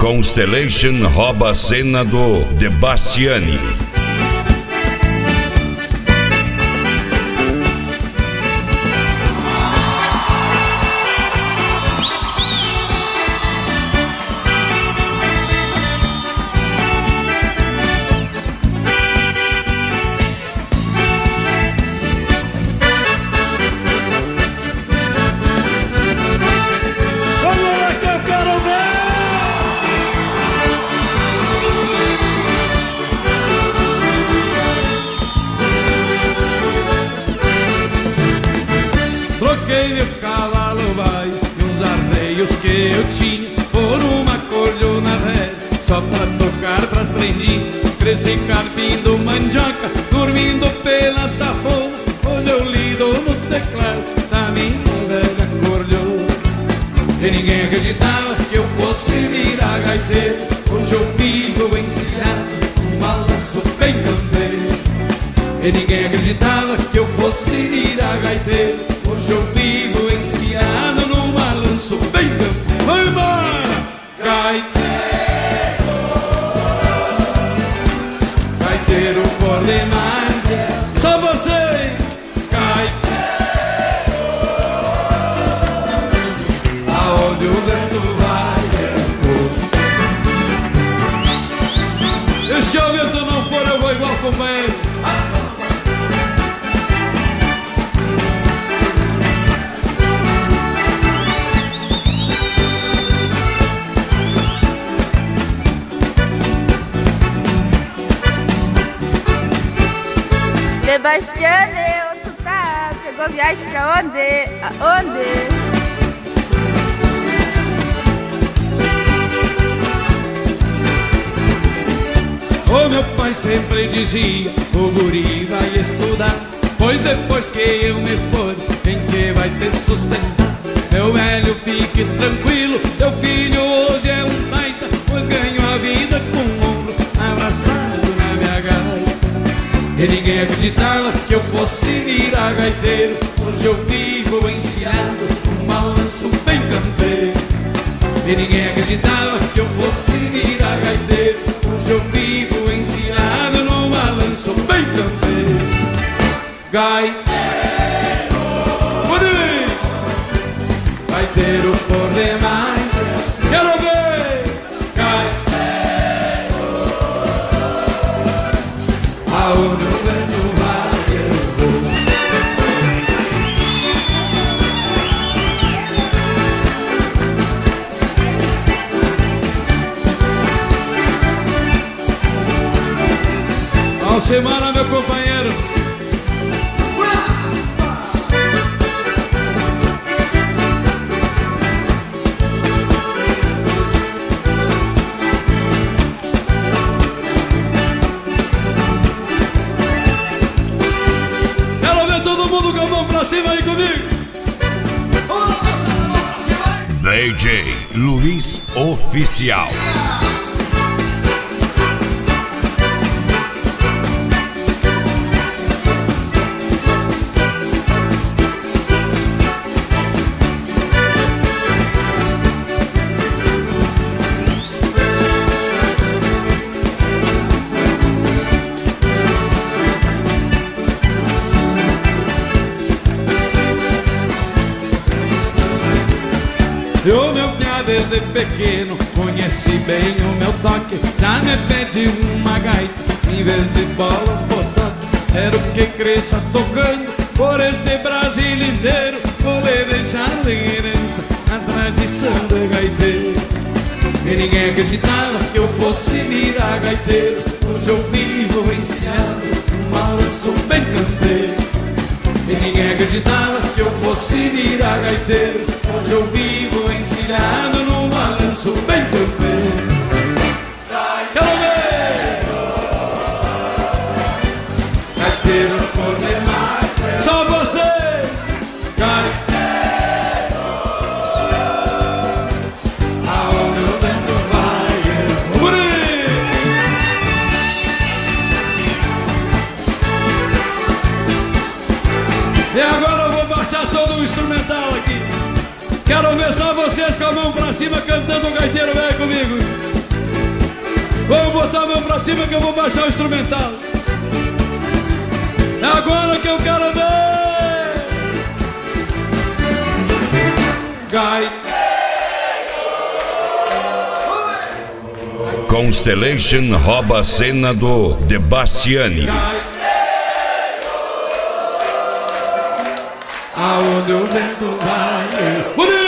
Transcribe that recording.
Constellation rouba a cena do De Bastiani. Troquei meu cavalo vai e uns arreios que eu tinha por uma cordiona velha, só pra tocar pras prendinhas. Cresci carpindo mandioca, dormindo pelas tafonas. Hoje eu lido no teclado da minha velha cordiona. E ninguém acreditava que eu fosse virar gaiteiro. Hoje eu vivo encilhado num balanço bem campeiro. E ninguém acreditava que eu fosse virar gaiteiro. Hoje eu vivo encilhado num balanço bem campeiro. Vai embora! Gaiteiro, gaiteiro por demais, é só você. Gaiteiro, aonde o vento vai é. E se o vento não for, eu vou igual companheiro. De Bastiani, tu tá? Pegou viagem pra onde? Aonde? O meu pai sempre dizia, o guri vai estudar, pois depois que eu me for, quem que vai te sustentar? Meu velho, fique tranquilo, teu filho hoje é um baita, pois ganhou a vida com o ombro abraçado na minha gaita. E ninguém acreditava que eu fosse virar gaiteiro. Hoje eu vivo encilhado num balanço bem campeiro. E ninguém acreditava que eu fosse virar gaiteiro. Hoje eu vivo encilhado num balanço bem campeiro. Gaiteiro, bonito, gaiteiro por demais, quero ver. Gaiteiro, aonde o vento vai eu vou. Alcemara, meu companheiro. Quero ver todo mundo com a mão pra cima aí comigo. DJ Luiz Oficial. E o meu piá desde pequeno conhece bem o meu toque. Já me pede uma gaita em vez de bola botão. Quero que cresça tocando por este Brasil inteiro. Vou lhe deixar de herança a tradição do gaiteiro. E ninguém acreditava que eu fosse virar gaiteiro. Hoje eu vivo encilhado num balanço bem campeiro. E ninguém acreditava que eu fosse virar gaiteiro. Hoje eu vivo encilhado num balanço bem campeiro. Quero ver! Gaiteiro por demais, só você! Gaiteiro, aonde o vento vai eu vou. E agora eu vou baixar todo o instrumental aqui. Quero ver só vocês com a mão pra cima cantando o gaiteiro velho comigo. Vamos botar a mão pra cima que eu vou baixar o instrumental. É agora que eu quero ver. Gaiteiro. Constellation rouba a cena do Debastiani. Aonde o vento vai.